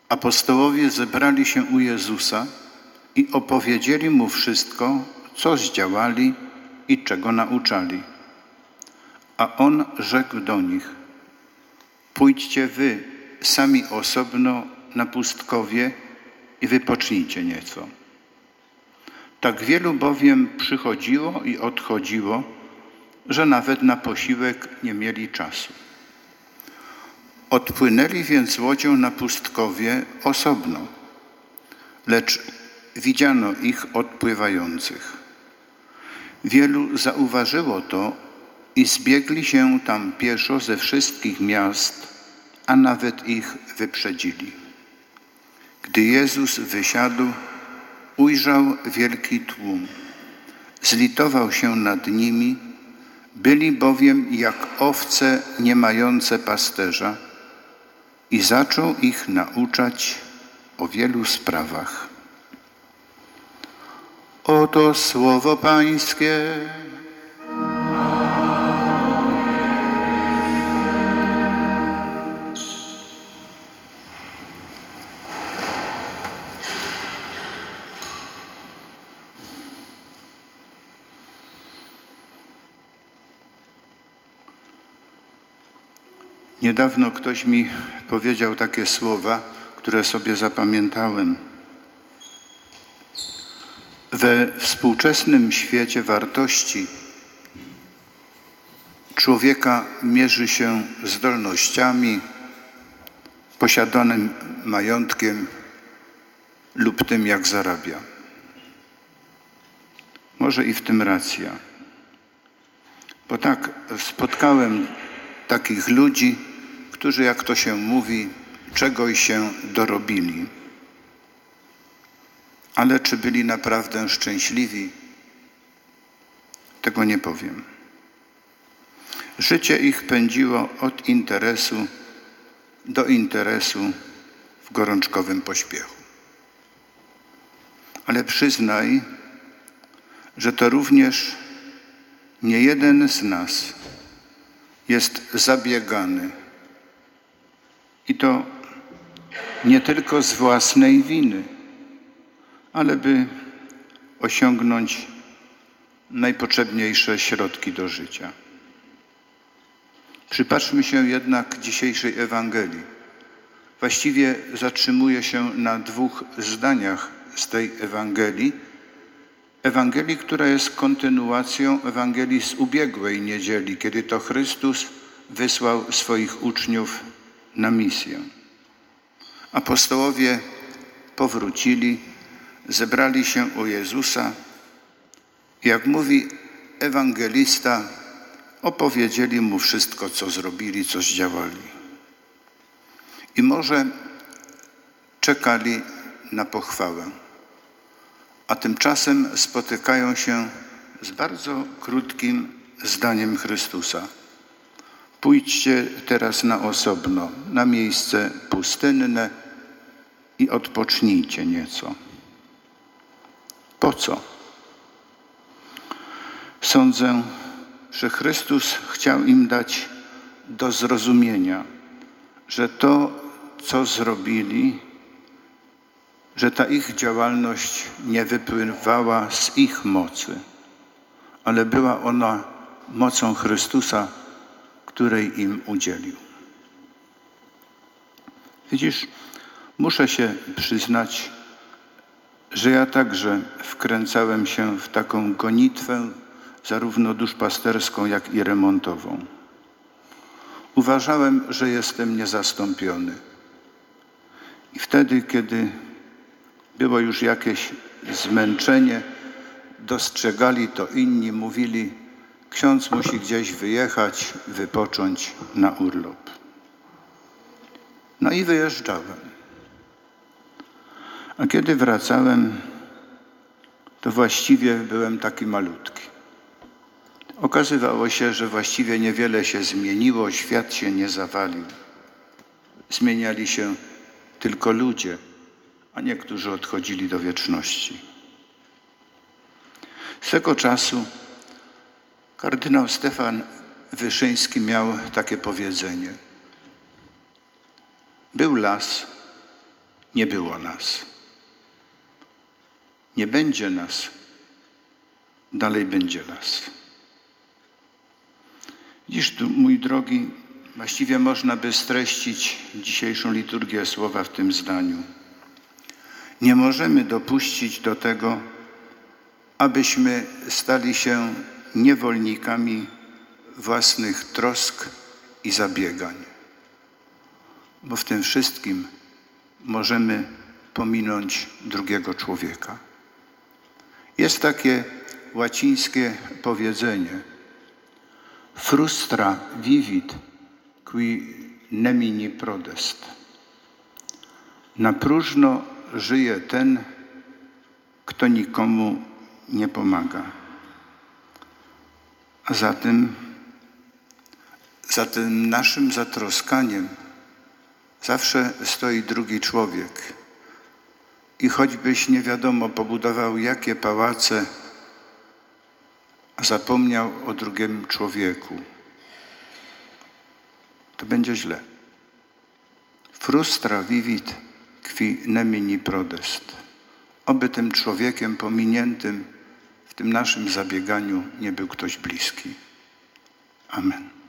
Apostołowie zebrali się u Jezusa i opowiedzieli Mu wszystko, co zdziałali i czego nauczali. A On rzekł do nich: pójdźcie wy sami osobno na pustkowie i wypocznijcie nieco. Tak wielu bowiem przychodziło i odchodziło, że nawet na posiłek nie mieli czasu. Odpłynęli więc łodzią na pustkowie osobno, lecz widziano ich odpływających. Wielu zauważyło to i zbiegli się tam pieszo ze wszystkich miast, a nawet ich wyprzedzili. Gdy Jezus wysiadł, ujrzał wielki tłum. Zlitował się nad nimi, byli bowiem jak owce nie mające pasterza, i zaczął ich nauczać o wielu sprawach. Oto słowo Pańskie. Niedawno ktoś mi powiedział takie słowa, które sobie zapamiętałem. We współczesnym świecie wartości człowieka mierzy się zdolnościami, posiadanym majątkiem lub tym, jak zarabia. Może i w tym racja. Bo tak, spotkałem takich ludzi, którzy, jak to się mówi, czegoś się dorobili. Ale czy byli naprawdę szczęśliwi? Tego nie powiem. Życie ich pędziło od interesu do interesu w gorączkowym pośpiechu. Ale przyznaj, że to również nie jeden z nas jest zabiegany. I to nie tylko z własnej winy, ale by osiągnąć najpotrzebniejsze środki do życia. Przypatrzmy się jednak dzisiejszej Ewangelii. Właściwie zatrzymuję się na 2 zdaniach z tej Ewangelii. Ewangelii, która jest kontynuacją Ewangelii z ubiegłej niedzieli, kiedy to Chrystus wysłał swoich uczniów na misję. Apostołowie powrócili, zebrali się u Jezusa. Jak mówi ewangelista, opowiedzieli Mu wszystko, co zrobili, co zdziałali. I może czekali na pochwałę, a tymczasem spotykają się z bardzo krótkim zdaniem Chrystusa. Pójdźcie teraz na osobno, na miejsce pustynne i odpocznijcie nieco. Po co? Sądzę, że Chrystus chciał im dać do zrozumienia, że to, co zrobili, że ta ich działalność nie wypływała z ich mocy, ale była ona mocą Chrystusa, której im udzielił. Widzisz, muszę się przyznać, że ja także wkręcałem się w taką gonitwę, zarówno duszpasterską, jak i remontową. Uważałem, że jestem niezastąpiony. I wtedy, kiedy było już jakieś zmęczenie, dostrzegali to inni, mówili: ksiądz musi gdzieś wyjechać, wypocząć na urlop. No i wyjeżdżałem. A kiedy wracałem, to właściwie byłem taki malutki. Okazywało się, że właściwie niewiele się zmieniło, świat się nie zawalił. Zmieniali się tylko ludzie, a niektórzy odchodzili do wieczności. Z tego czasu kardynał Stefan Wyszyński miał takie powiedzenie: był las nie było nas. Nie będzie nas, dalej będzie las. Widzisz tu, mój drogi, właściwie można by streścić dzisiejszą liturgię słowa w tym zdaniu. Nie możemy dopuścić do tego, abyśmy stali się niewolnikami własnych trosk i zabiegań. Bo w tym wszystkim możemy pominąć drugiego człowieka. Jest takie łacińskie powiedzenie: frustra vivit qui nemini prodest. Na próżno żyje ten, kto nikomu nie pomaga. A za tym naszym zatroskaniem zawsze stoi drugi człowiek. I choćbyś nie wiadomo pobudował jakie pałace, a zapomniał o drugim człowieku, to będzie źle. Frustra vivit qui nemini prodest. Oby tym człowiekiem pominiętym w tym naszym zabieganiu nie był ktoś bliski. Amen.